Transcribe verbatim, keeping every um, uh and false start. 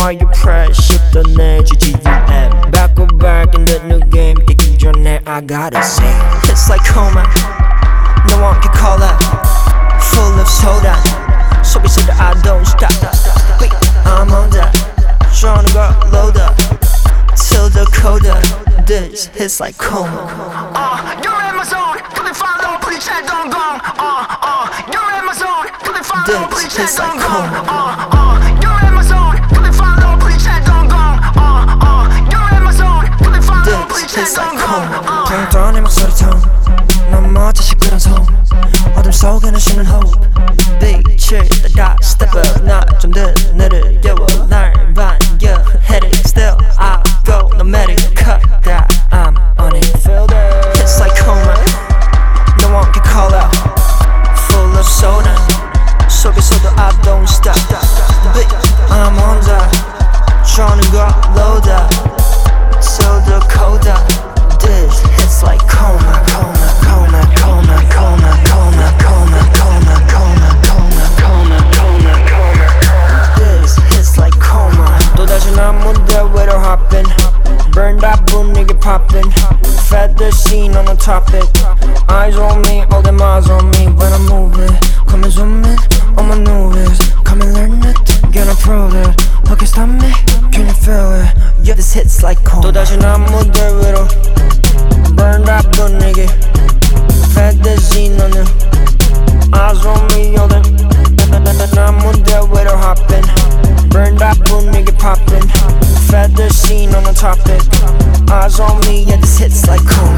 Why you press 씹던 지 지 엠 Back to back in the new game 뛰기 전에 I gotta say It's like coma No one can call that Full of soda 속에서도 I don't stop Wait, I'm on that Trying to go load up Till the coda This hits like coma Uh, you're in my zone Please follow, please chat, don't go Uh, uh, you're in my zone Please follow, please chat, don't go Uh, uh, you're in my zone Please follow, please chat, don't go Uh, uh, you're in my zone Please follow, please chat, don't go 붕 떠는 목소리톤 넘어져 시끄러운 손 어둠 속에는 쉬는 hope 빛을 따라 step up 나 좀 더 느려워 날 반겨 Heading still I go no matter cut that I'm on it Feel that It's like coma No one can call out Full of soda 속에서도 I don't stop But I'm on that Trying to go load up Till the coda This hits like coma Coma, coma, coma, coma, coma, coma, coma, coma, coma, coma, coma, coma This hits like coma 또다시 난 무대 위로 hopping Burn that 분위기 popping Fed the scene on the topic Eyes on me, all them eyes on me When I'm moving Come and zoom in on my newbies Come and learn it, gonna prove it Who can stop me? Can you feel it? Yeah, this hits like coma 또다시 난 무대 위로 Burn that 분위기 Fed the scene on the Eyes on me, all them 난 무대 위로 hopping Burn that 분위기 popping Fed the scene on the topic Eyes on me, yeah, this hits like coma